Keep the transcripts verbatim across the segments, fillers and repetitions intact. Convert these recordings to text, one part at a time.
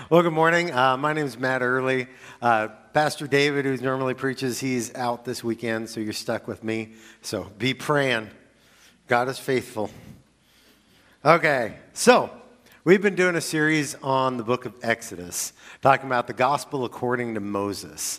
Well, good morning. Uh, my name is Matt Early. Uh, Pastor David, who normally preaches, he's out this weekend, so you're stuck with me. So be praying. God is faithful. Okay, so we've been doing a series on the book of Exodus, talking about the gospel according to Moses.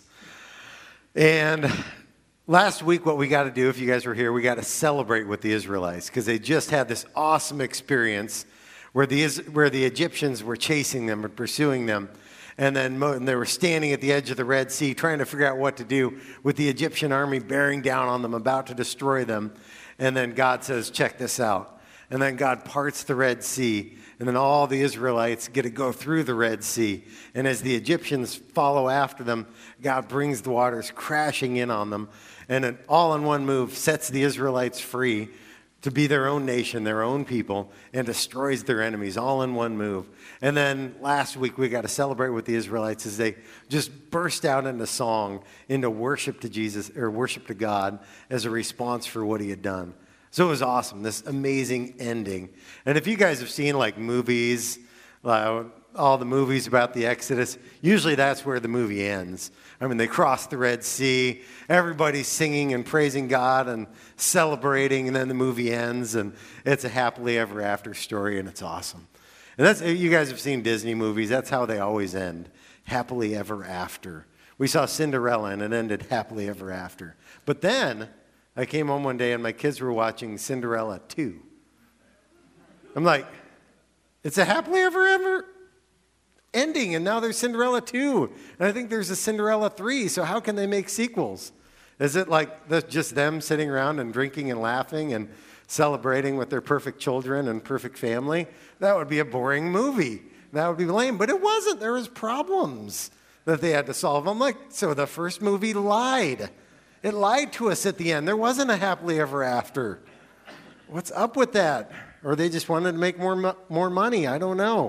And last week, what we got to do, if you guys were here, we got to celebrate with the Israelites because they just had this awesome experience where the where the Egyptians were chasing them and pursuing them. And then and they were standing at the edge of the Red Sea trying to figure out what to do with the Egyptian army bearing down on them, about to destroy them. And then God says, check this out. And then God parts the Red Sea. And then all the Israelites get to go through the Red Sea. And as the Egyptians follow after them, God brings the waters crashing in on them. And it all in one move sets the Israelites free to be their own nation, their own people, and destroys their enemies all in one move. And then last week we got to celebrate with the Israelites as they just burst out into song, into worship to Jesus, or worship to God as a response for what he had done. So it was awesome, this amazing ending. And if you guys have seen like movies, uh, all the movies about the Exodus, usually that's where the movie ends. I mean, they cross the Red Sea, everybody's singing and praising God and celebrating, and then the movie ends, and it's a happily ever after story, and it's awesome. And that's, you guys have seen Disney movies, that's how they always end, happily ever after. We saw Cinderella, and it ended happily ever after. But then, I came home one day, and my kids were watching Cinderella two. I'm like, it's a happily ever ever ending, and now there's Cinderella two, and I think there's a Cinderella three, so how can they make sequels? Is it like the, just them sitting around and drinking and laughing and celebrating with their perfect children and perfect family? That would be a boring movie. That would be lame, but it wasn't. There was problems that they had to solve. I'm like, so the first movie lied. It lied to us at the end. There wasn't a happily ever after. What's up with that? Or they just wanted to make more, mo- more money. I don't know.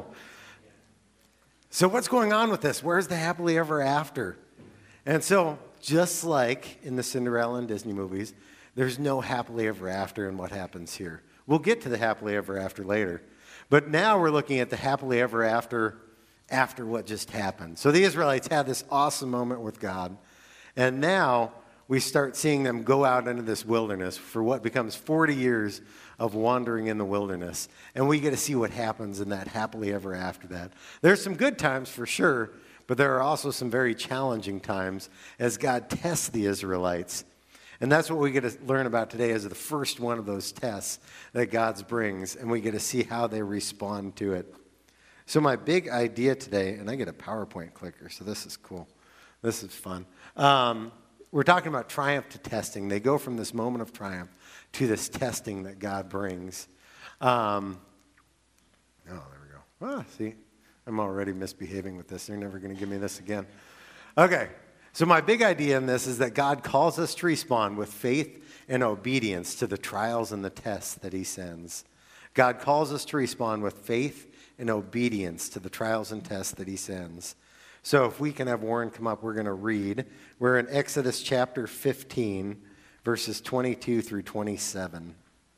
So what's going on with this? Where's the happily ever after? And so just like in the Cinderella and Disney movies, there's no happily ever after in what happens here. We'll get to the happily ever after later. But now we're looking at the happily ever after after what just happened. So the Israelites had this awesome moment with God. And now we start seeing them go out into this wilderness for what becomes forty years of wandering in the wilderness. And we get to see what happens in that happily ever after that. There's some good times for sure, but there are also some very challenging times as God tests the Israelites. And that's what we get to learn about today as the first one of those tests that God brings, and we get to see how they respond to it. So my big idea today, and I get a PowerPoint clicker, so this is cool. This is fun. Um, We're talking about triumph to testing. They go from this moment of triumph to this testing that God brings. Um, oh, there we go. Ah, see, I'm already misbehaving with this. They're never going to give me this again. Okay, so my big idea in this is that God calls us to respond with faith and obedience to the trials and the tests that he sends. God calls us to respond with faith and obedience to the trials and tests that he sends. So if we can have Warren come up, we're going to read. We're in Exodus chapter fifteen, verses twenty-two through twenty-seven.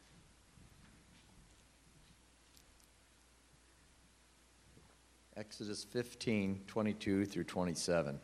Exodus fifteen, twenty-two through twenty-seven.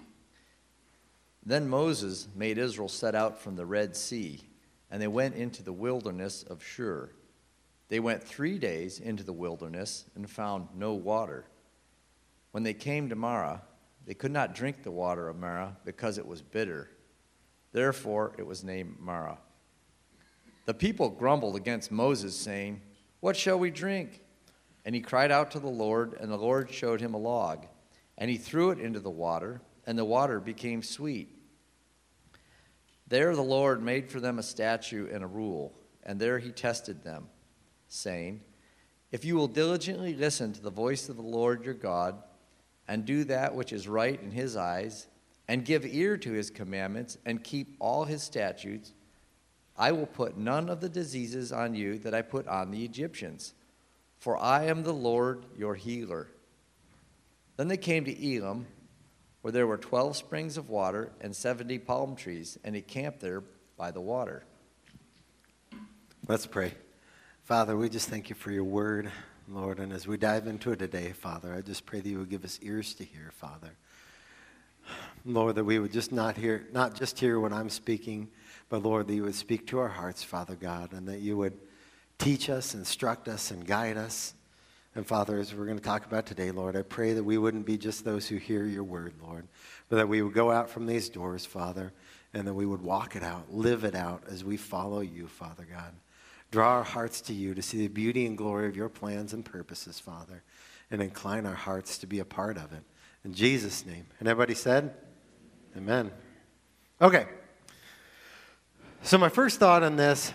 Then Moses made Israel set out from the Red Sea, and they went into the wilderness of Shur. They went three days into the wilderness and found no water. When they came to Marah, they could not drink the water of Marah because it was bitter. Therefore, it was named Marah. The people grumbled against Moses, saying, "What shall we drink?" And he cried out to the Lord, and the Lord showed him a log. And he threw it into the water, and the water became sweet. There the Lord made for them a statute and a rule, and there he tested them, saying, "If you will diligently listen to the voice of the Lord your God, and do that which is right in his eyes, and give ear to his commandments, and keep all his statutes, I will put none of the diseases on you that I put on the Egyptians, for I am the Lord your healer." Then they came to Elim, where there were twelve springs of water and seventy palm trees, and he camped there by the water. Let's pray. Father, we just thank you for your word. Lord. And as we dive into it today, Father, I just pray that you would give us ears to hear, Father. Lord, that we would just not hear, not just hear what I'm speaking, but Lord, that you would speak to our hearts, Father God, and that you would teach us, instruct us, and guide us. And Father, as we're going to talk about today, Lord, I pray that we wouldn't be just those who hear your word, Lord, but that we would go out from these doors, Father, and that we would walk it out, live it out as we follow you, Father God. Draw our hearts to you to see the beauty and glory of your plans and purposes, Father, and incline our hearts to be a part of it. In Jesus' name. And everybody said, amen. Okay. So my first thought on this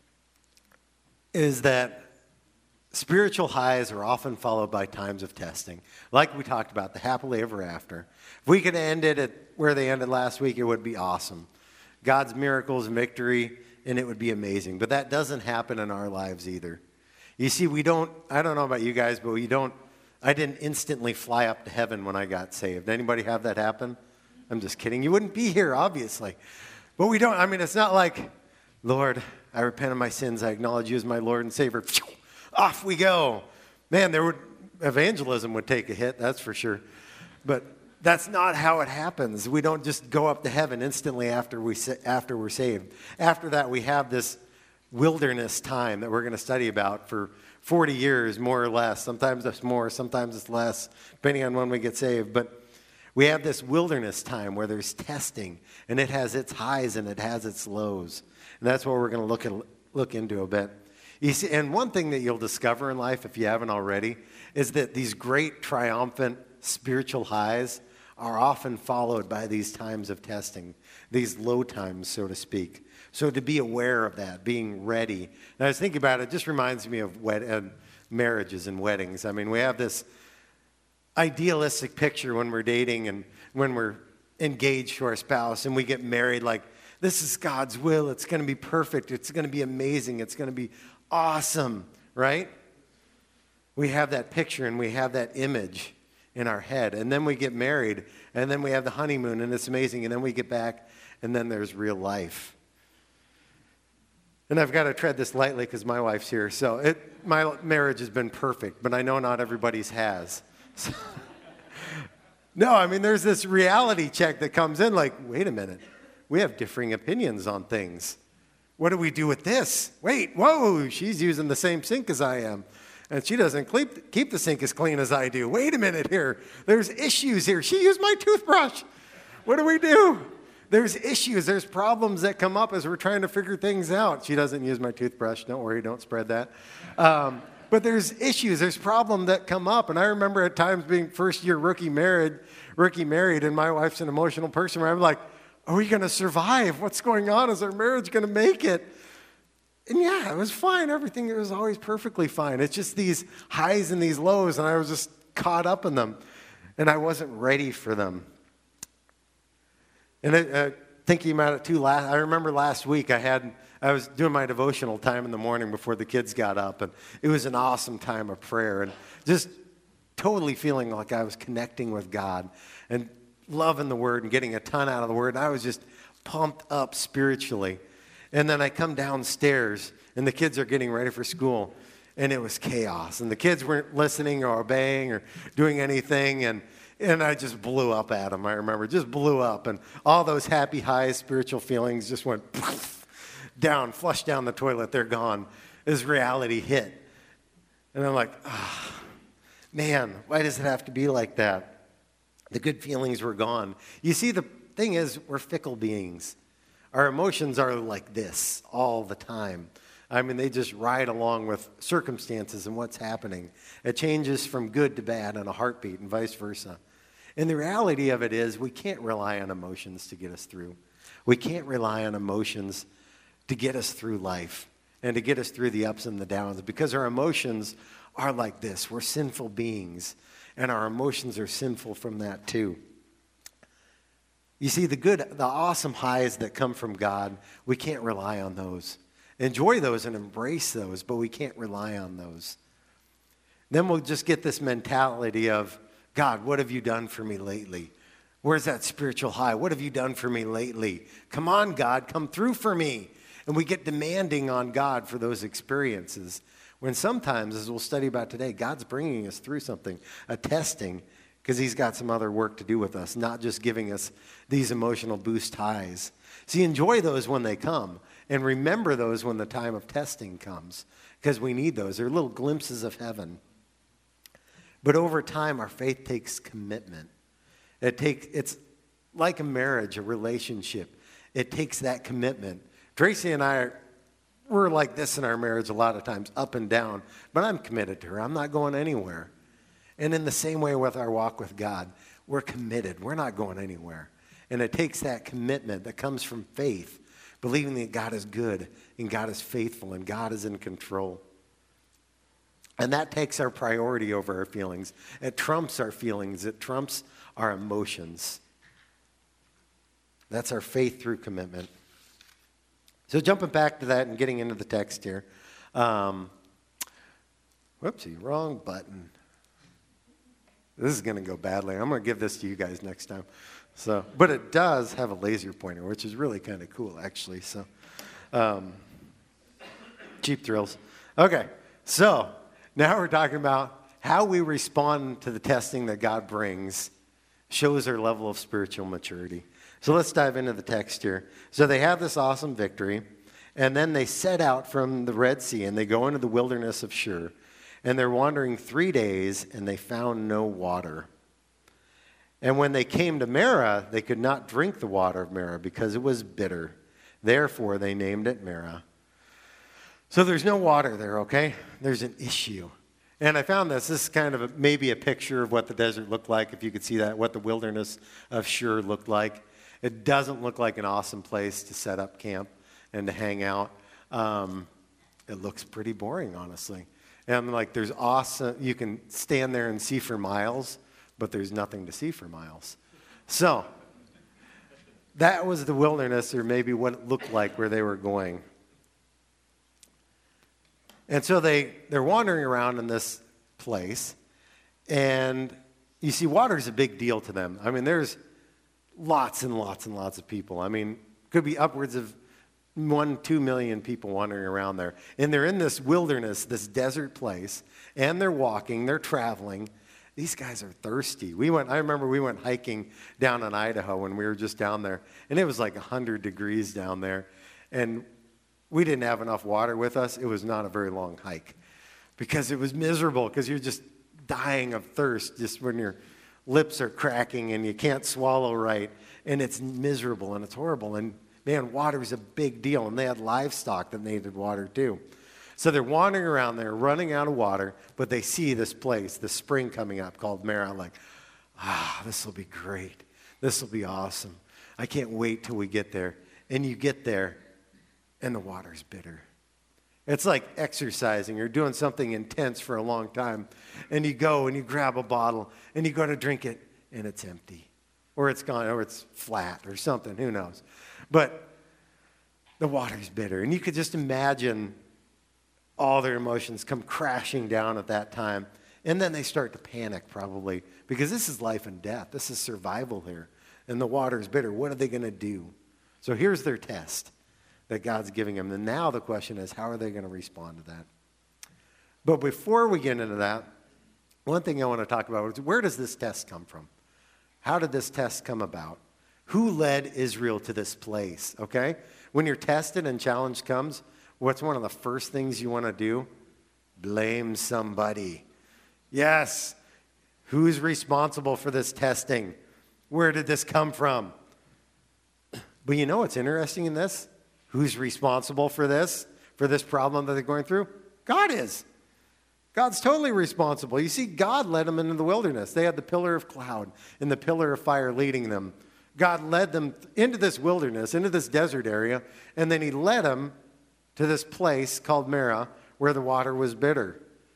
is that spiritual highs are often followed by times of testing. Like we talked about, the happily ever after. If we could end it at where they ended last week, it would be awesome. God's miracles and victory, and it would be amazing. But that doesn't happen in our lives either. You see, we don't, I don't know about you guys, but we don't, I didn't instantly fly up to heaven when I got saved. Anybody have that happen? I'm just kidding. You wouldn't be here, obviously. But we don't, I mean, it's not like, Lord, I repent of my sins. I acknowledge you as my Lord and Savior. Off we go. Man, there would, evangelism would take a hit, that's for sure. But that's not how it happens. We don't just go up to heaven instantly after, we, after we're saved. After that, we have this wilderness time that we're going to study about for forty years, more or less. Sometimes it's more, sometimes it's less, depending on when we get saved. But we have this wilderness time where there's testing, and it has its highs and it has its lows. And that's what we're going to look at, look into a bit. You see, and one thing that you'll discover in life, if you haven't already, is that these great triumphant spiritual highs are often followed by these times of testing, these low times, so to speak. So to be aware of that, being ready. And I was thinking about it, it just reminds me of wed- uh, marriages and weddings. I mean, we have this idealistic picture when we're dating and when we're engaged to our spouse and we get married, like, this is God's will. It's going to be perfect. It's going to be amazing. It's going to be awesome, right? We have that picture and we have that image in our head. And then we get married, and then we have the honeymoon, and it's amazing. And then we get back, and then there's real life. And I've got to tread this lightly because my wife's here. So it, my marriage has been perfect, but I know not everybody's has. So, no, I mean, there's this reality check that comes in like, wait a minute. We have differing opinions on things. What do we do with this? Wait, whoa, she's using the same sink as I am. And she doesn't keep, keep the sink as clean as I do. Wait a minute here. There's issues here. She used my toothbrush. What do we do? There's issues. There's problems that come up as we're trying to figure things out. She doesn't use my toothbrush. Don't worry. Don't spread that. Um, but there's issues. There's problems that come up. And I remember at times being first year rookie married, rookie married, and my wife's an emotional person where I'm like, are we going to survive? What's going on? Is our marriage going to make it? And yeah, it was fine. Everything was always perfectly fine. It's just these highs and these lows, and I was just caught up in them, and I wasn't ready for them. And it, uh, thinking about it too, last, I remember last week I had I was doing my devotional time in the morning before the kids got up, and it was an awesome time of prayer, and just totally feeling like I was connecting with God and loving the Word and getting a ton out of the Word. And I was just pumped up spiritually. And then I come downstairs, and the kids are getting ready for school, and it was chaos. And the kids weren't listening or obeying or doing anything, and, and I just blew up at them, I remember. Just blew up, and all those happy, high spiritual feelings just went down, flushed down the toilet. They're gone as reality hit. And I'm like, ah, oh, man, why does it have to be like that? The good feelings were gone. You see, the thing is, we're fickle beings. Our emotions are like this all the time. I mean, they just ride along with circumstances and what's happening. It changes from good to bad in a heartbeat and vice versa. And the reality of it is we can't rely on emotions to get us through. We can't rely on emotions to get us through life and to get us through the ups and the downs because our emotions are like this. We're sinful beings, and our emotions are sinful from that too. You see, the good, the awesome highs that come from God, we can't rely on those. Enjoy those and embrace those, but we can't rely on those. Then we'll just get this mentality of, God, what have you done for me lately? Where's that spiritual high? What have you done for me lately? Come on, God, come through for me. And we get demanding on God for those experiences When sometimes, as we'll study about today, God's bringing us through something, a testing, because he's got some other work to do with us, not just giving us these emotional boost highs. See, enjoy those when they come, and remember those when the time of testing comes, because we need those. They're little glimpses of heaven. But over time, our faith takes commitment. It takes, it's like a marriage, a relationship. It takes that commitment. Tracy and I, are, we're like this in our marriage a lot of times, up and down, but I'm committed to her. I'm not going anywhere. And in the same way with our walk with God, we're committed. We're not going anywhere. And it takes that commitment that comes from faith, believing that God is good and God is faithful and God is in control. And that takes our priority over our feelings. It trumps our feelings. It trumps our emotions. That's our faith through commitment. So jumping back to that and getting into the text here. Um, whoopsie, wrong button. This is going to go badly. I'm going to give this to you guys next time. So, but it does have a laser pointer, which is really kind of cool, actually. So, um, cheap thrills. Okay, so now we're talking about how we respond to the testing that God brings shows our level of spiritual maturity. So let's dive into the text here. So they have this awesome victory, and then they set out from the Red Sea, and they go into the wilderness of Shur. And they're wandering three days, and they found no water. And when they came to Marah, they could not drink the water of Marah because it was bitter. Therefore, they named it Marah. So there's no water there, okay? There's an issue. And I found this. This is kind of a, maybe a picture of what the desert looked like, if you could see that, what the wilderness of Shur looked like. It doesn't look like an awesome place to set up camp and to hang out. Um, it looks pretty boring, honestly. And like there's awesome, you can stand there and see for miles, but there's nothing to see for miles. So that was the wilderness, or maybe what it looked like where they were going. And so they, they're wandering around in this place, and you see water is a big deal to them. I mean, there's lots and lots and lots of people. I mean, could be upwards of one, two million people wandering around there. And they're in this wilderness, this desert place, and they're walking, they're traveling. These guys are thirsty. We went, I remember we went hiking down in Idaho when we were just down there, and it was like one hundred degrees down there. And we didn't have enough water with us. It was not a very long hike because it was miserable, because you're just dying of thirst just when your lips are cracking and you can't swallow right. And it's miserable and it's horrible. And man, water is a big deal, and they had livestock that needed water too. So they're wandering around there, running out of water, but they see this place, this spring coming up called Marah, like, ah, this will be great. This will be awesome. I can't wait till we get there. And you get there, and the water's bitter. It's like exercising or doing something intense for a long time, and you go and you grab a bottle, and you go to drink it, and it's empty. Or it's gone, or it's flat, or something, who knows. But the water's bitter. And you could just imagine all their emotions come crashing down at that time. And then they start to panic, probably, because this is life and death. This is survival here. And the water's bitter. What are they going to do? So here's their test that God's giving them. And now the question is, how are they going to respond to that? But before we get into that, one thing I want to talk about is, where does this test come from? How did this test come about? Who led Israel to this place, okay? When you're tested and challenge comes, what's one of the first things you want to do? Blame somebody. Yes. Who's responsible for this testing? Where did this come from? But you know what's interesting in this? Who's responsible for this, for this problem that they're going through? God is. God's totally responsible. You see, God led them into the wilderness. They had the pillar of cloud and the pillar of fire leading them. God led them into this wilderness, into this desert area, and then he led them to this place called Marah, where the water was bitter.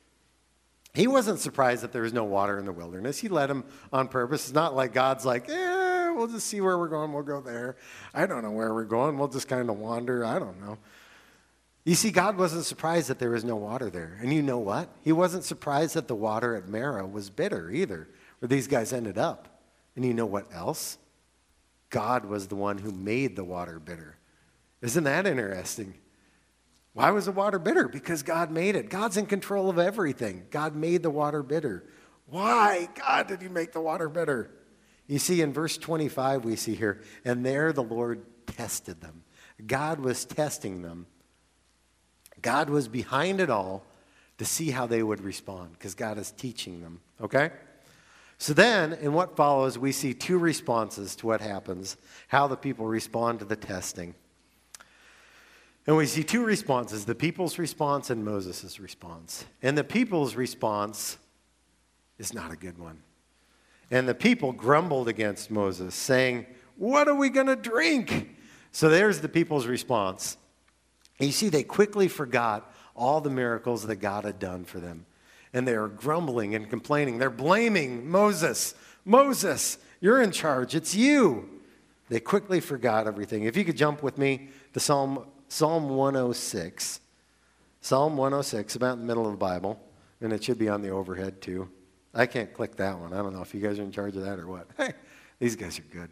He wasn't surprised that there was no water in the wilderness. He led them on purpose. It's not like God's like, eh, we'll just see where we're going. We'll go there. I don't know where we're going. We'll just kind of wander. I don't know. You see, God wasn't surprised that there was no water there. And you know what? He wasn't surprised that the water at Marah was bitter either, where these guys ended up. And you know what else? God was the one who made the water bitter. Isn't that interesting? Why was the water bitter? Because God made it. God's in control of everything. God made the water bitter. Why, God, did you make the water bitter? You see, in verse twenty-five, we see here, and there the Lord tested them. God was testing them. God was behind it all to see how they would respond, because God is teaching them, okay? So then, in what follows, we see two responses to what happens, how the people respond to the testing. And we see two responses, the people's response and Moses' response. And the people's response is not a good one. And the people grumbled against Moses, saying, what are we going to drink? So there's the people's response. And you see, they quickly forgot all the miracles that God had done for them. And they are grumbling and complaining. They're blaming Moses. Moses, you're in charge. It's you. They quickly forgot everything. If you could jump with me to Psalm Psalm one oh six. Psalm one oh six, about in the middle of the Bible. And it should be on the overhead too. I can't click that one. I don't know if you guys are in charge of that or what. Hey, these guys are good.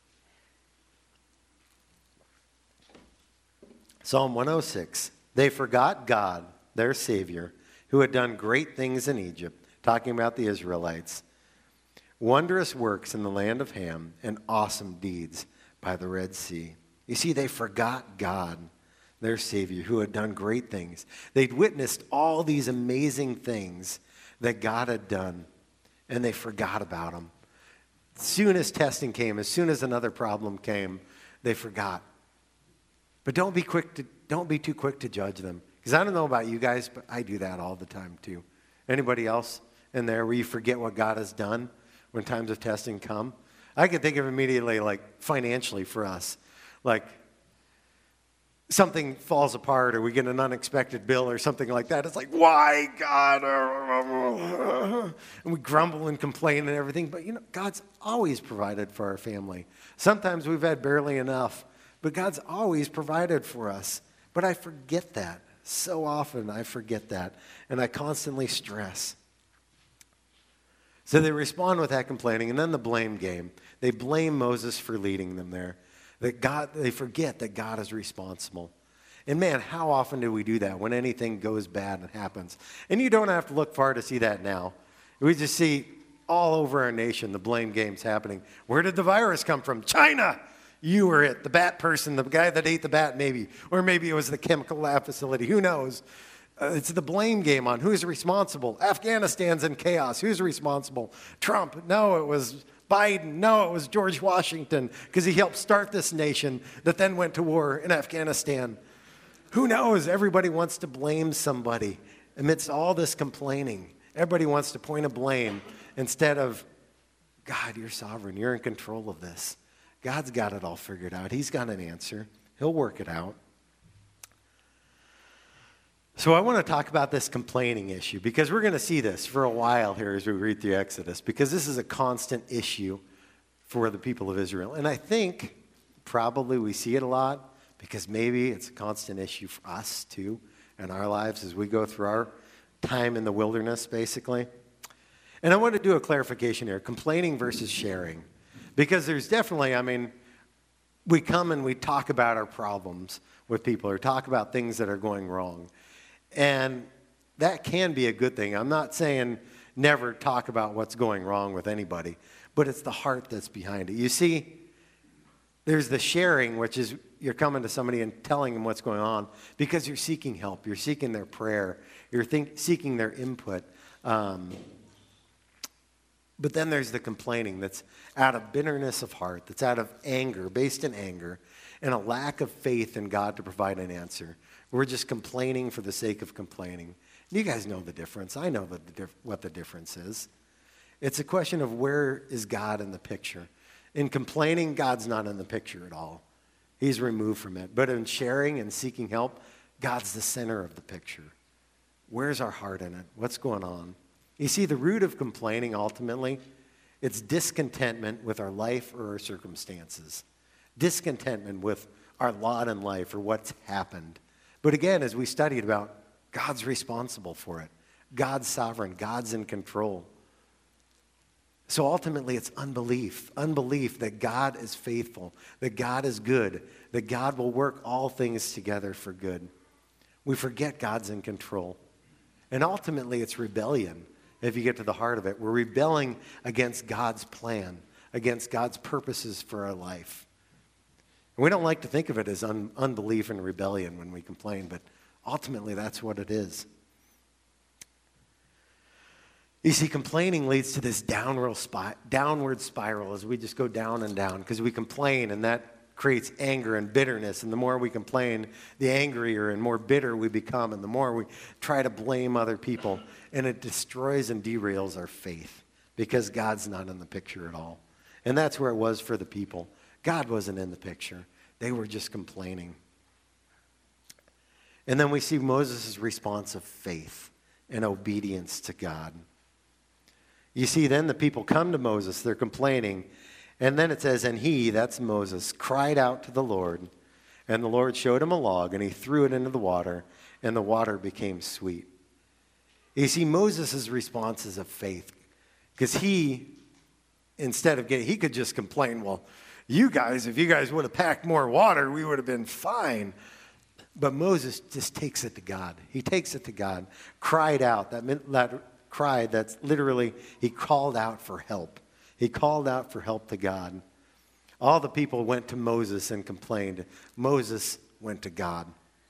Psalm one oh six. They forgot God, their Savior, who had done great things in Egypt, talking about the Israelites, wondrous works in the land of Ham, and awesome deeds by the Red Sea. You see, they forgot God, their Savior, who had done great things. They'd witnessed all these amazing things that God had done, and they forgot about him. As soon as testing came, as soon as another problem came, they forgot. But don't be quick to don't be too quick to judge them. Because I don't know about you guys, but I do that all the time too. Anybody else in there where you forget what God has done when times of testing come? I can think of immediately, like financially for us. Like something falls apart or we get an unexpected bill or something like that. It's like, why, God? And we grumble and complain and everything. But, you know, God's always provided for our family. Sometimes we've had barely enough, but God's always provided for us. But I forget that. So often I forget that. And I constantly stress. So they respond with that complaining. And then the blame game. They blame Moses for leading them there. That God, they forget that God is responsible. And man, how often do we do that when anything goes bad and happens? And you don't have to look far to see that now. We just see all over our nation the blame games happening. Where did the virus come from? China! You were it. The bat person, the guy that ate the bat maybe. Or maybe it was the chemical lab facility. Who knows? Uh, it's the blame game on who's responsible. Afghanistan's in chaos. Who's responsible? Trump. No, it was Biden. No, it was George Washington because he helped start this nation that then went to war in Afghanistan. Who knows? Everybody wants to blame somebody amidst all this complaining. Everybody wants to point a blame instead of, God, you're sovereign. You're in control of this. God's got it all figured out. He's got an answer. He'll work it out. So I want to talk about this complaining issue because we're going to see this for a while here as we read through Exodus because this is a constant issue for the people of Israel. And I think probably we see it a lot because maybe it's a constant issue for us too in our lives as we go through our time in the wilderness basically. And I want to do a clarification here, complaining versus sharing. Because there's definitely, I mean, we come and we talk about our problems with people or talk about things that are going wrong. And that can be a good thing. I'm not saying never talk about what's going wrong with anybody, but it's the heart that's behind it. You see, there's the sharing, which is you're coming to somebody and telling them what's going on because you're seeking help. You're seeking their prayer. You're think, seeking their input. Um, but then there's the complaining that's out of bitterness of heart, that's out of anger, based in anger, and a lack of faith in God to provide an answer. We're just complaining for the sake of complaining. You guys know the difference. I know the, the dif- what the difference is. It's a question of where is God in the picture. In complaining, God's not in the picture at all. He's removed from it. But in sharing and seeking help, God's the center of the picture. Where's our heart in it? What's going on? You see, the root of complaining, ultimately, it's discontentment with our life or our circumstances. Discontentment with our lot in life or what's happened. But again, as we studied about, God's responsible for it. God's sovereign. God's in control. So ultimately, it's unbelief. Unbelief that God is faithful, that God is good, that God will work all things together for good. We forget God's in control. And ultimately, it's rebellion, if you get to the heart of it. We're rebelling against God's plan, against God's purposes for our life. And we don't like to think of it as un- unbelief and rebellion when we complain, but ultimately, that's what it is. You see, complaining leads to this downward, spi- downward spiral as we just go down and down because we complain, and that creates anger and bitterness. And the more we complain, the angrier and more bitter we become, and the more we try to blame other people. And it destroys and derails our faith because God's not in the picture at all. And that's where it was for the people. God wasn't in the picture. They were just complaining. And then we see Moses' response of faith and obedience to God. You see, then the people come to Moses, they're complaining, and then it says, and he, that's Moses, cried out to the Lord, and the Lord showed him a log, and he threw it into the water, and the water became sweet. You see, Moses' response is of faith, because he, instead of getting, he could just complain, well, you guys, if you guys would have packed more water, we would have been fine. But Moses just takes it to God. He takes it to God, cried out. That, meant, that cried, that's literally, he called out for help. He called out for help to God. All the people went to Moses and complained. Moses went to God.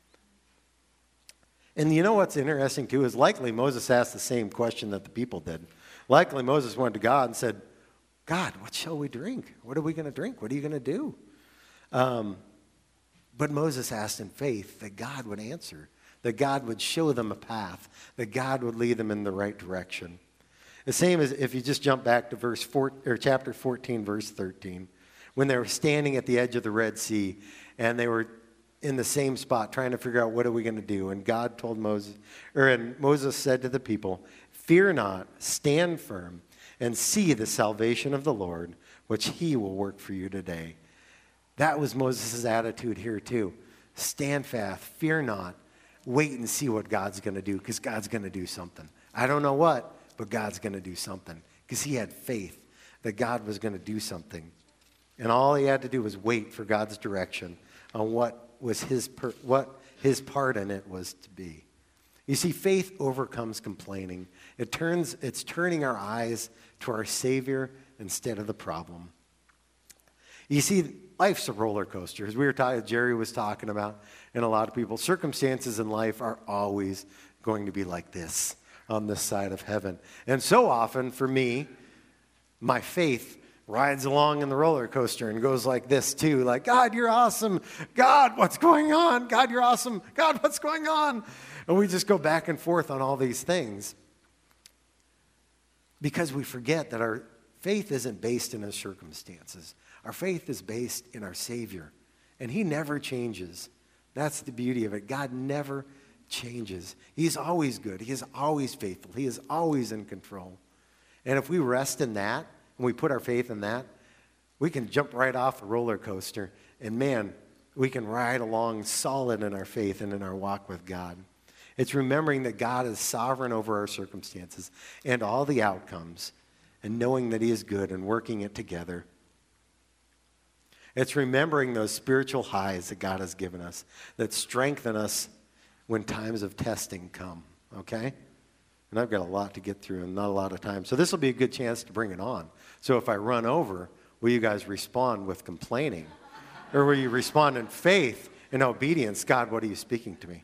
And you know what's interesting too is likely Moses asked the same question that the people did. Likely Moses went to God and said, God, what shall we drink? What are we going to drink? What are you going to do? Um, but Moses asked in faith that God would answer, that God would show them a path, that God would lead them in the right direction. The same as if you just jump back to verse four, or chapter fourteen, verse thirteen, when they were standing at the edge of the Red Sea, and they were in the same spot trying to figure out what are we going to do. And God told Moses, or and Moses said to the people, fear not, stand firm, and see the salvation of the Lord, which he will work for you today. That was Moses' attitude here too. Stand fast, fear not, wait and see what God's going to do, because God's going to do something. I don't know what, but God's going to do something, because he had faith that God was going to do something. And all he had to do was wait for God's direction on what was his per, what his part in it was to be. You see, faith overcomes complaining. It turns, it's turning our eyes to our Savior instead of the problem. You see, life's a roller coaster. As we were talking, Jerry was talking about, and a lot of people, circumstances in life are always going to be like this on this side of heaven. And so often, for me, my faith rides along in the roller coaster and goes like this too, like, God, you're awesome. God, what's going on? God, you're awesome. God, what's going on? And we just go back and forth on all these things because we forget that our faith isn't based in our circumstances. Our faith is based in our Savior, and he never changes. That's the beauty of it. God never changes. He's always good. He is always faithful. He is always in control. And if we rest in that, and we put our faith in that, we can jump right off the roller coaster, and man, we can ride along solid in our faith and in our walk with God. It's remembering that God is sovereign over our circumstances and all the outcomes, and knowing that he is good and working it together. It's remembering those spiritual highs that God has given us that strengthen us when times of testing come, okay? And I've got a lot to get through and not a lot of time. So this will be a good chance to bring it on. So if I run over, will you guys respond with complaining? Or will you respond in faith and obedience? God, what are you speaking to me?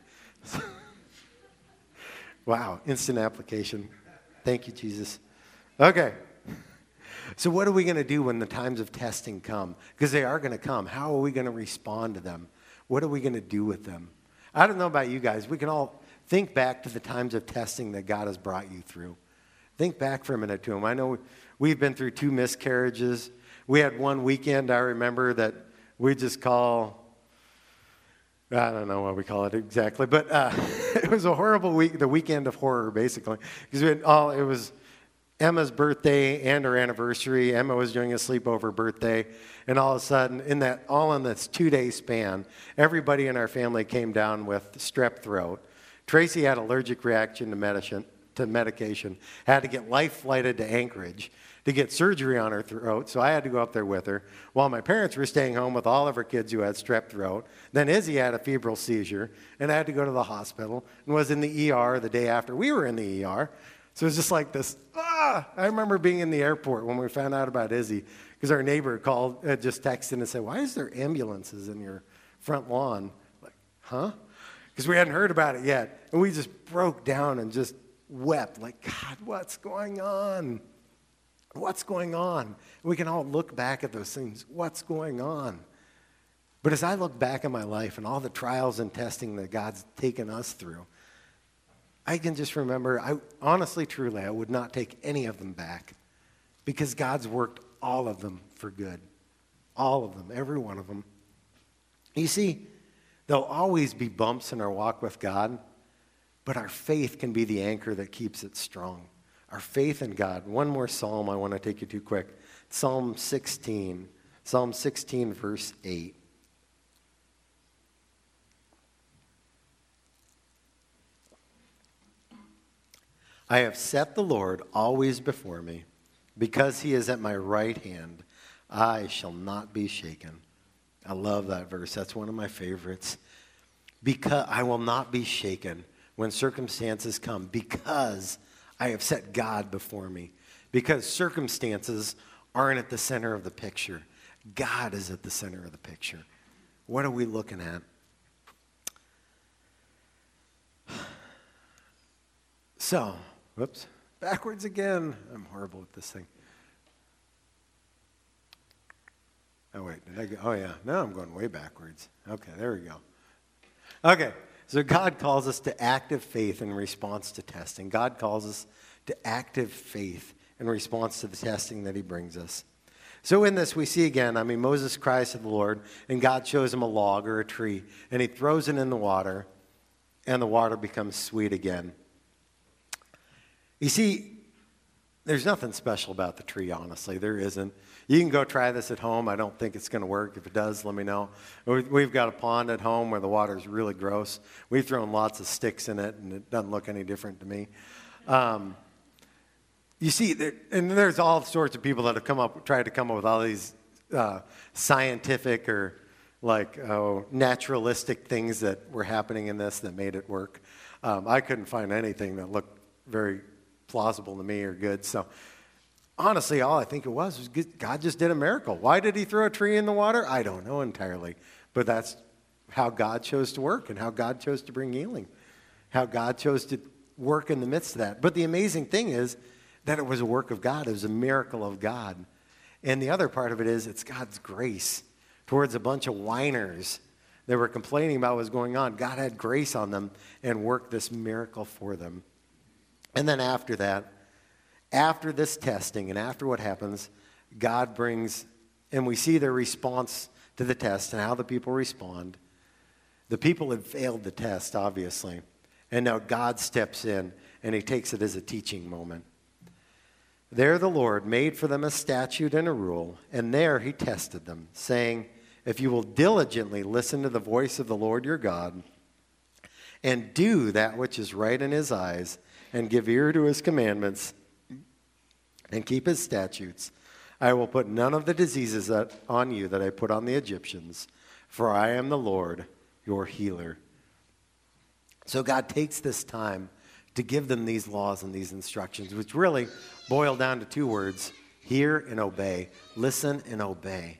Wow, instant application. Thank you, Jesus. Okay. So what are we going to do when the times of testing come? Because they are going to come. How are we going to respond to them? What are we going to do with them? I don't know about you guys. We can all think back to the times of testing that God has brought you through. Think back for a minute to them. I know we've been through two miscarriages. We had one weekend, I remember, that we just call, I don't know what we call it exactly, but uh, it was a horrible week, the weekend of horror, basically. Because we had all, it was Emma's birthday and her anniversary. Emma was doing a sleepover birthday, and all of a sudden, in that all in this two-day span, everybody in our family came down with strep throat. Tracy had allergic reaction to medicine, to medication, had to get life flighted to Anchorage. to get surgery on her throat, so I had to go up there with her, while my parents were staying home with all of her kids who had strep throat. Then Izzy had a febrile seizure, and I had to go to the hospital, and was in the E R the day after we were in the E R. So it was just like this, ah! I remember being in the airport when we found out about Izzy, because our neighbor called, uh, just texted and said, why is there ambulances in your front lawn? Like, huh? Because we hadn't heard about it yet. And we just broke down and just wept, like, God, what's going on? What's going on? We can all look back at those things. What's going on? But as I look back at my life and all the trials and testing that God's taken us through, I can just remember, I honestly, truly, I would not take any of them back, because God's worked all of them for good. All of them, every one of them. You see, there'll always be bumps in our walk with God, but our faith can be the anchor that keeps it strong. Our faith in God. One more psalm I want to take you to quick. Psalm sixteen. Psalm sixteen, verse eight. I have set the Lord always before me. Because he is at my right hand, I shall not be shaken. I love that verse. That's one of my favorites. Because I will not be shaken when circumstances come, because I have set God before me. Because circumstances aren't at the center of the picture. God is at the center of the picture. What are we looking at? So, whoops, backwards again. I'm horrible at this thing. Oh, wait, did I go? Oh, yeah, now I'm going way backwards. Okay, there we go. Okay, so God calls us to active faith in response to testing. God calls us to active faith in response to the testing that he brings us. So in this, we see again, I mean, Moses cries to the Lord, and God shows him a log or a tree, and he throws it in the water, and the water becomes sweet again. You see, there's nothing special about the tree, honestly. There isn't. You can go try this at home. I don't think it's going to work. If it does, let me know. We've got a pond at home where the water is really gross. We've thrown lots of sticks in it, and it doesn't look any different to me. Um, you see, there, and there's all sorts of people that have come up, tried to come up with all these uh, scientific or like oh, naturalistic things that were happening in this that made it work. Um, I couldn't find anything that looked very plausible to me or good. So honestly, all I think it was was God just did a miracle. Why did he throw a tree in the water? I don't know entirely. But that's how God chose to work and how God chose to bring healing. How God chose to work in the midst of that. But the amazing thing is that it was a work of God. It was a miracle of God. And the other part of it is it's God's grace towards a bunch of whiners that were complaining about what was going on. God had grace on them and worked this miracle for them. And then after that, after this testing and after what happens, God brings, and we see their response to the test and how the people respond. The people had failed the test, obviously. And now God steps in and he takes it as a teaching moment. There the Lord made for them a statute and a rule, and there he tested them, saying, if you will diligently listen to the voice of the Lord your God, and do that which is right in his eyes, and give ear to his commandments, and keep his statutes, I will put none of the diseases that, on you that I put on the Egyptians, for I am the Lord, your healer. So God takes this time to give them these laws and these instructions, which really boil down to two words: hear and obey. Listen and obey.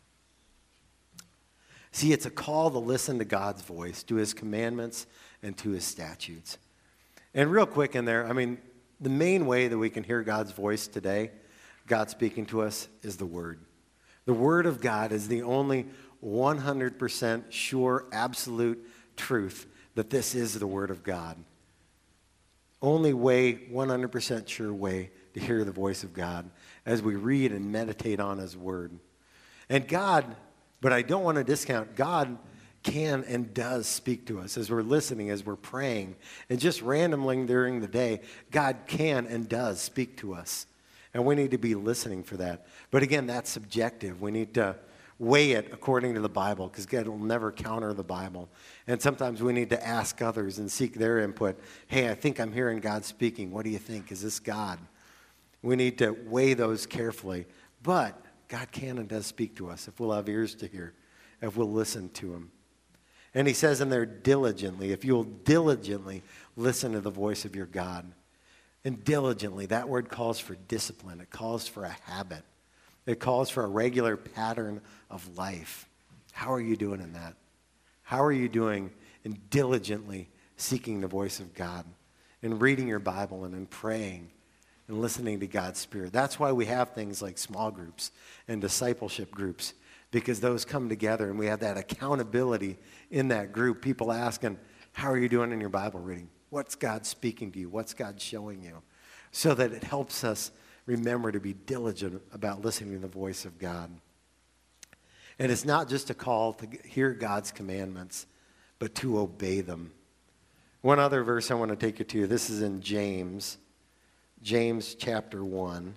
See, it's a call to listen to God's voice, to his commandments, and to his statutes. And real quick in there, I mean, the main way that we can hear God's voice today, God speaking to us, is the Word. The Word of God is the only one hundred percent sure, absolute truth that this is the Word of God. Only way, one hundred percent sure way to hear the voice of God as we read and meditate on his Word. And God, but I don't want to discount, God can and does speak to us as we're listening, as we're praying, and just randomly during the day, God can and does speak to us. And we need to be listening for that. But again, that's subjective. We need to weigh it according to the Bible, because God will never counter the Bible. And sometimes we need to ask others and seek their input. Hey, I think I'm hearing God speaking. What do you think? Is this God? We need to weigh those carefully. But God can and does speak to us if we'll have ears to hear, if we'll listen to him. And he says in there, diligently, if you'll diligently listen to the voice of your God. And diligently, that word calls for discipline. It calls for a habit. It calls for a regular pattern of life. How are you doing in that? How are you doing in diligently seeking the voice of God, in reading your Bible and in praying and listening to God's Spirit? That's why we have things like small groups and discipleship groups, because those come together and we have that accountability in that group. People asking, how are you doing in your Bible reading? What's God speaking to you? What's God showing you? So that it helps us remember to be diligent about listening to the voice of God. And it's not just a call to hear God's commandments, but to obey them. One other verse I want to take you to, this is in James, James chapter one.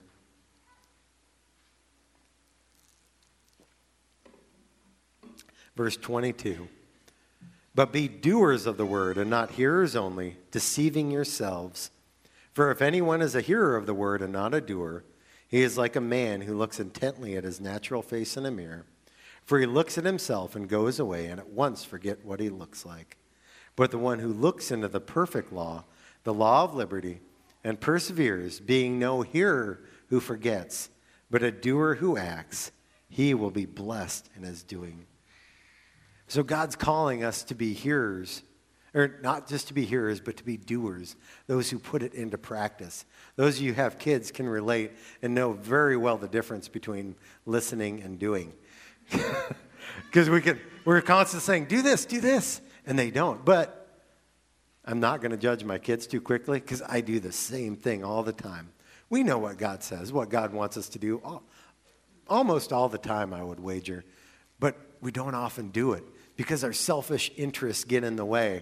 Verse twenty-two. But be doers of the word and not hearers only, deceiving yourselves. For if anyone is a hearer of the word and not a doer, he is like a man who looks intently at his natural face in a mirror. For he looks at himself and goes away and at once forget what he looks like. But the one who looks into the perfect law, the law of liberty, and perseveres, being no hearer who forgets, but a doer who acts, he will be blessed in his doing. So God's calling us to be hearers, or not just to be hearers, but to be doers, those who put it into practice. Those of you who have kids can relate and know very well the difference between listening and doing. Because we can, we're constantly saying, do this, do this, and they don't. But I'm not going to judge my kids too quickly, because I do the same thing all the time. We know what God says, what God wants us to do, all, almost all the time, I would wager. But we don't often do it, because our selfish interests get in the way.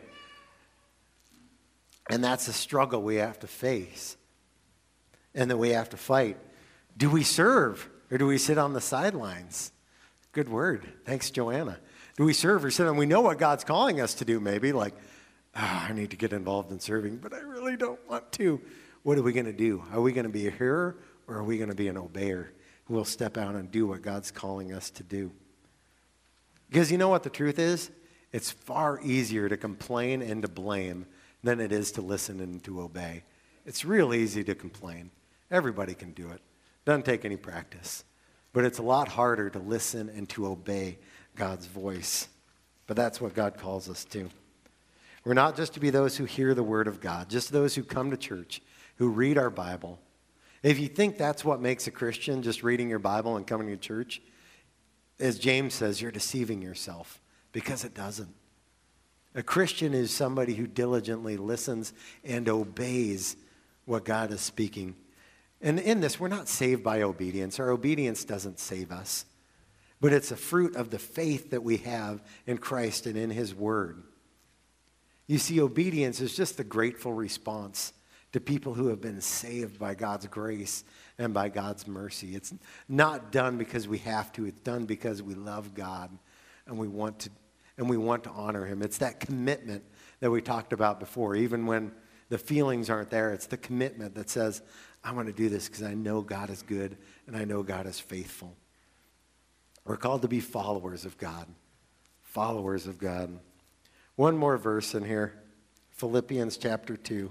And that's a struggle we have to face and that we have to fight. Do we serve or do we sit on the sidelines? Good word. Thanks, Joanna. Do we serve or sit on? We know what God's calling us to do, maybe, like, oh, I need to get involved in serving, but I really don't want to. What are we going to do? Are we going to be a hearer or are we going to be an obeyer who will step out and do what God's calling us to do? Because you know what the truth is? It's far easier to complain and to blame than it is to listen and to obey. It's real easy to complain. Everybody can do it. Doesn't take any practice. But it's a lot harder to listen and to obey God's voice. But that's what God calls us to. We're not just to be those who hear the word of God, just those who come to church, who read our Bible. If you think that's what makes a Christian, just reading your Bible and coming to church, as James says, you're deceiving yourself, because it doesn't. A Christian is somebody who diligently listens and obeys what God is speaking. And in this, we're not saved by obedience. Our obedience doesn't save us. But it's a fruit of the faith that we have in Christ and in his word. You see, obedience is just the grateful response to people who have been saved by God's grace and by God's mercy. It's not done because we have to. It's done because we love God and we want to and we want to honor him. It's that commitment that we talked about before. Even when the feelings aren't there, it's the commitment that says, I want to do this because I know God is good and I know God is faithful. We're called to be followers of God. Followers of God. One more verse in here. Philippians chapter two.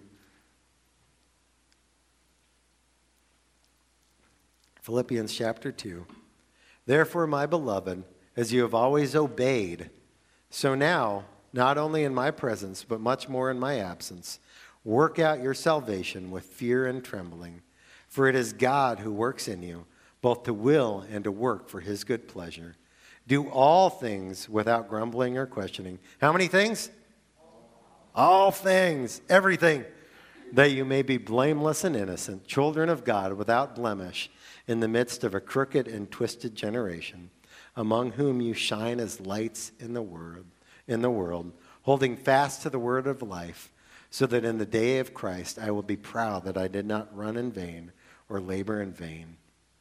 Philippians chapter two. Therefore, my beloved, as you have always obeyed, so now, not only in my presence, but much more in my absence, work out your salvation with fear and trembling. For it is God who works in you, both to will and to work for his good pleasure. Do all things without grumbling or questioning. How many things? All things, everything, that you may be blameless and innocent, children of God without blemish, in the midst of a crooked and twisted generation, among whom you shine as lights in the world, in the world, holding fast to the word of life, so that in the day of Christ I will be proud that I did not run in vain or labor in vain.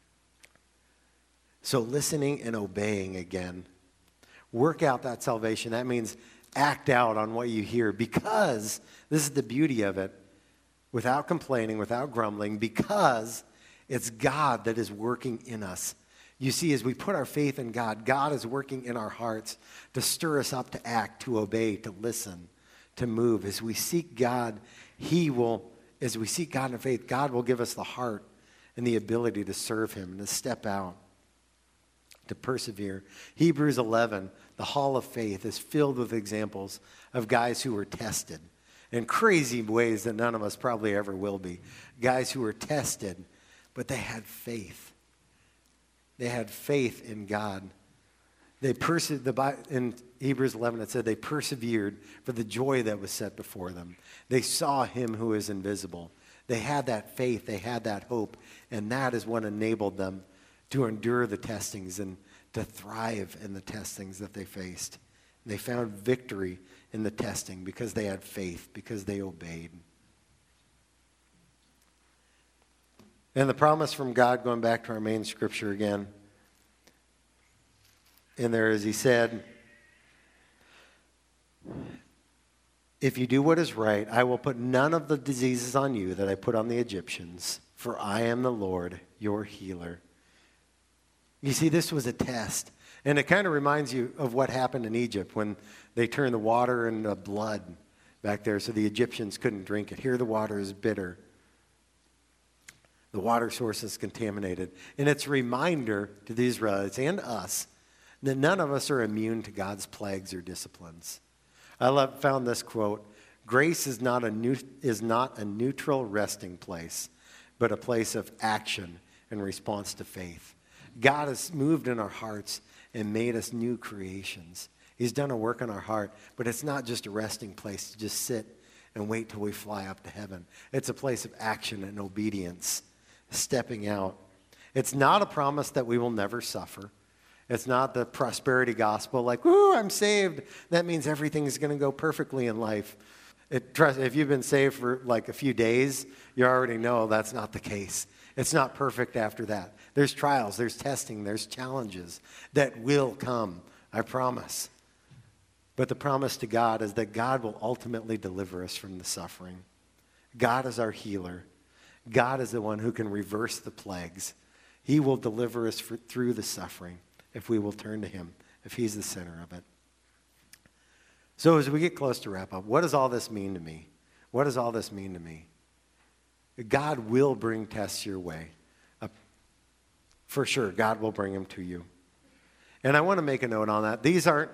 So listening and obeying again. Work out that salvation. That means act out on what you hear, because this is the beauty of it, without complaining, without grumbling, because It's God that is working in us. You see, as we put our faith in God, God is working in our hearts to stir us up to act, to obey, to listen, to move. As we seek God, He will, as we seek God in faith, God will give us the heart and the ability to serve Him and to step out, to persevere. Hebrews eleven, the hall of faith, is filled with examples of guys who were tested in crazy ways that none of us probably ever will be. Guys who were tested, but they had faith. They had faith in God. They perse- the, in Hebrews eleven, it said they persevered for the joy that was set before them. They saw Him who is invisible. They had that faith. They had that hope. And that is what enabled them to endure the testings and to thrive in the testings that they faced. They found victory in the testing because they had faith, because they obeyed. And the promise from God, going back to our main scripture again, in there is He said, if you do what is right, I will put none of the diseases on you that I put on the Egyptians, for I am the Lord, your healer. You see, this was a test. And it kind of reminds you of what happened in Egypt when they turned the water into blood back there so the Egyptians couldn't drink it. Here the water is bitter. The water source is contaminated. And it's a reminder to the Israelites and us that none of us are immune to God's plagues or disciplines. I love, found this quote, grace is not, a new, is not a neutral resting place, but a place of action in response to faith. God has moved in our hearts and made us new creations. He's done a work in our heart, but it's not just a resting place to just sit and wait till we fly up to heaven. It's a place of action and obedience, stepping out. It's not a promise that we will never suffer. It's not the prosperity gospel like, whoo, I'm saved. That means everything's going to go perfectly in life. It, trust, if you've been saved for like a few days, you already know that's not the case. It's not perfect after that. There's trials, there's testing, there's challenges that will come, I promise. But the promise to God is that God will ultimately deliver us from the suffering. God is our healer. God is the one who can reverse the plagues. He will deliver us for, through the suffering if we will turn to Him, if He's the center of it. So as we get close to wrap up, what does all this mean to me? What does all this mean to me? God will bring tests your way. Uh, for sure, God will bring them to you. And I want to make a note on that. These aren't,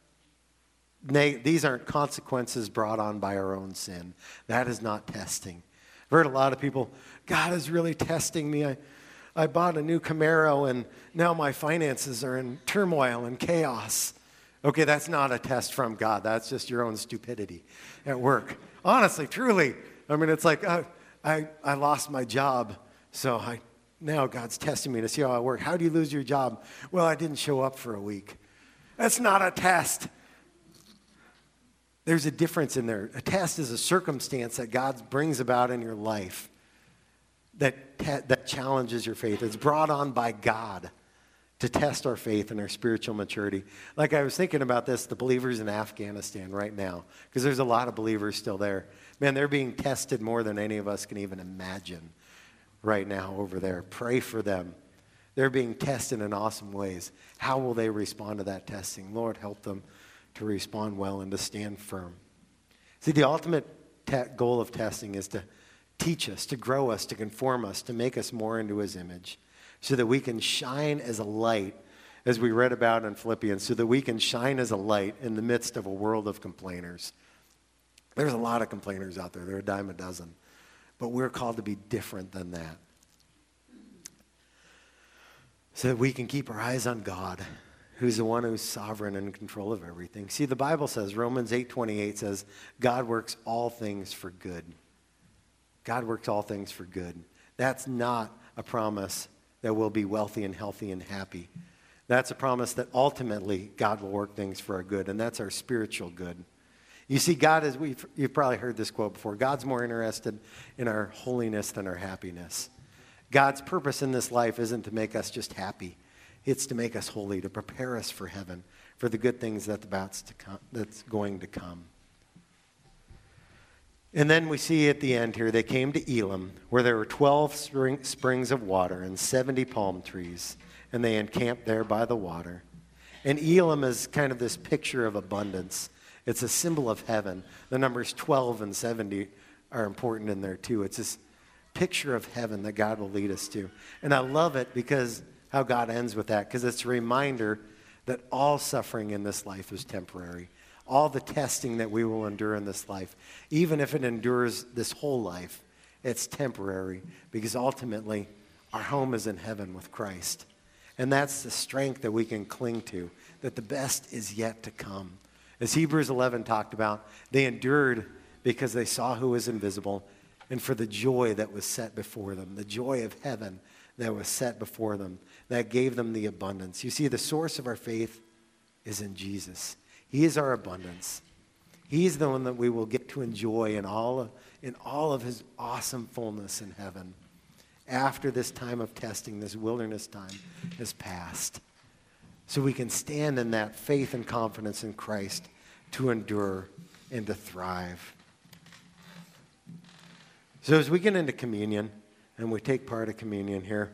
these aren't consequences brought on by our own sin. That is not testing. I've heard a lot of people, God is really testing me. I, I bought a new Camaro and now my finances are in turmoil and chaos. Okay, that's not a test from God. That's just your own stupidity at work. Honestly, truly. I mean, it's like, uh, I, I lost my job, so I now God's testing me to see how I work. How do you lose your job? Well, I didn't show up for a week. That's not a test. There's a difference in there. A test is a circumstance that God brings about in your life that, te- that challenges your faith. It's brought on by God to test our faith and our spiritual maturity. Like I was thinking about this, the believers in Afghanistan right now, because there's a lot of believers still there. Man, they're being tested more than any of us can even imagine right now over there. Pray for them. They're being tested in awesome ways. How will they respond to that testing? Lord, help them to respond well and to stand firm. See, the ultimate te- goal of testing is to teach us, to grow us, to conform us, to make us more into His image, so that we can shine as a light, as we read about in Philippians, so that we can shine as a light in the midst of a world of complainers. There's a lot of complainers out there. There are a dime a dozen. But we're called to be different than that, so that we can keep our eyes on God, who's the one who's sovereign and in control of everything. See, the Bible says, Romans eight twenty-eight says, God works all things for good. God works all things for good. That's not a promise that we'll be wealthy and healthy and happy. That's a promise that ultimately God will work things for our good, and that's our spiritual good. You see, God is, we've, you've probably heard this quote before, God's more interested in our holiness than our happiness. God's purpose in this life isn't to make us just happy. It's to make us holy, to prepare us for heaven, for the good things that's, about to come, that's going to come. And then we see at the end here, they came to Elim, where there were twelve spring, springs of water and seventy palm trees, and they encamped there by the water. And Elim is kind of this picture of abundance. It's a symbol of heaven. The numbers twelve and seventy are important in there too. It's this picture of heaven that God will lead us to. And I love it because how God ends with that, because it's a reminder that all suffering in this life is temporary. All the testing that we will endure in this life, even if it endures this whole life, it's temporary, because ultimately our home is in heaven with Christ. And that's the strength that we can cling to, that the best is yet to come. As Hebrews eleven talked about, they endured because they saw who was invisible, and for the joy that was set before them, the joy of heaven that was set before them, that gave them the abundance. You see, the source of our faith is in Jesus. He is our abundance. He's the one that we will get to enjoy in all of, in all of his awesome fullness in heaven after this time of testing, this wilderness time has passed. So we can stand in that faith and confidence in Christ to endure and to thrive. So as we get into communion, and we take part of communion here,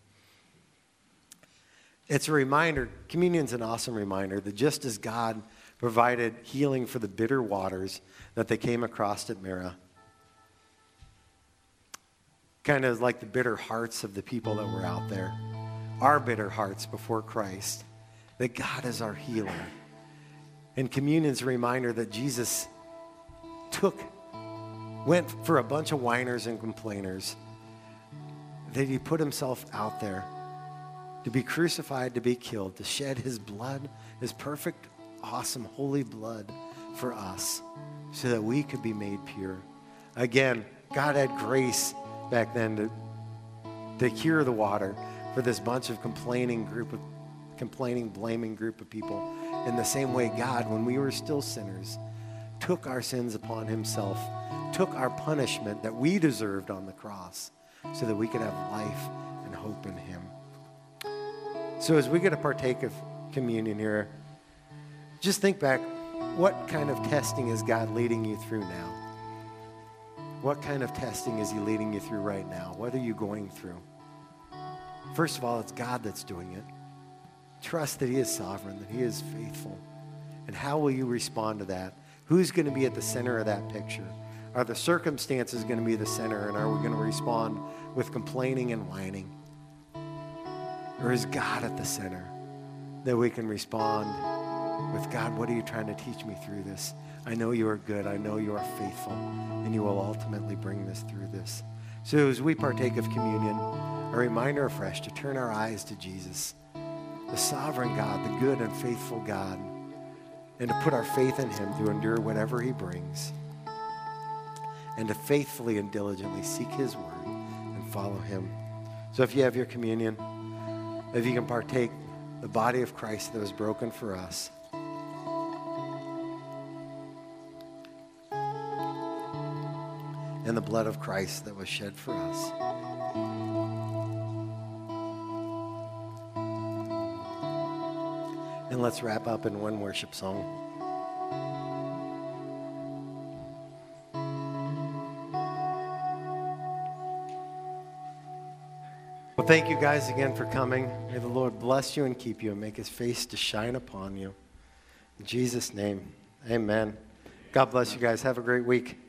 it's a reminder, communion's an awesome reminder that just as God provided healing for the bitter waters that they came across at Marah, kind of like the bitter hearts of the people that were out there, our bitter hearts before Christ, that God is our healer. And communion's a reminder that Jesus took, went for a bunch of whiners and complainers, that he put himself out there to be crucified, to be killed, to shed his blood, his perfect, awesome, holy blood for us so that we could be made pure. Again, God had grace back then to, to cure the water for this bunch of complaining group of, complaining, blaming group of people. In the same way, God, when we were still sinners, took our sins upon himself, took our punishment that we deserved on the cross so that we could have life and hope in him. So as we get to partake of communion here, just think back, what kind of testing is God leading you through now? What kind of testing is he leading you through right now? What are you going through? First of all, it's God that's doing it. Trust that he is sovereign, that he is faithful. And how will you respond to that? Who's going to be at the center of that picture? Are the circumstances going to be the center, and are we going to respond with complaining and whining? Or is God at the center, that we can respond with, God, what are you trying to teach me through this? I know you are good. I know you are faithful, and you will ultimately bring this through this. So as we partake of communion, a reminder afresh to turn our eyes to Jesus, the sovereign God, the good and faithful God, and to put our faith in him to endure whatever he brings, and to faithfully and diligently seek his word and follow him. So if you have your communion, if you can partake the body of Christ that was broken for us, and the blood of Christ that was shed for us. And let's wrap up in one worship song. Well, thank you guys again for coming. May the Lord bless you and keep you and make his face to shine upon you. In Jesus' name, amen. God bless you guys. Have a great week.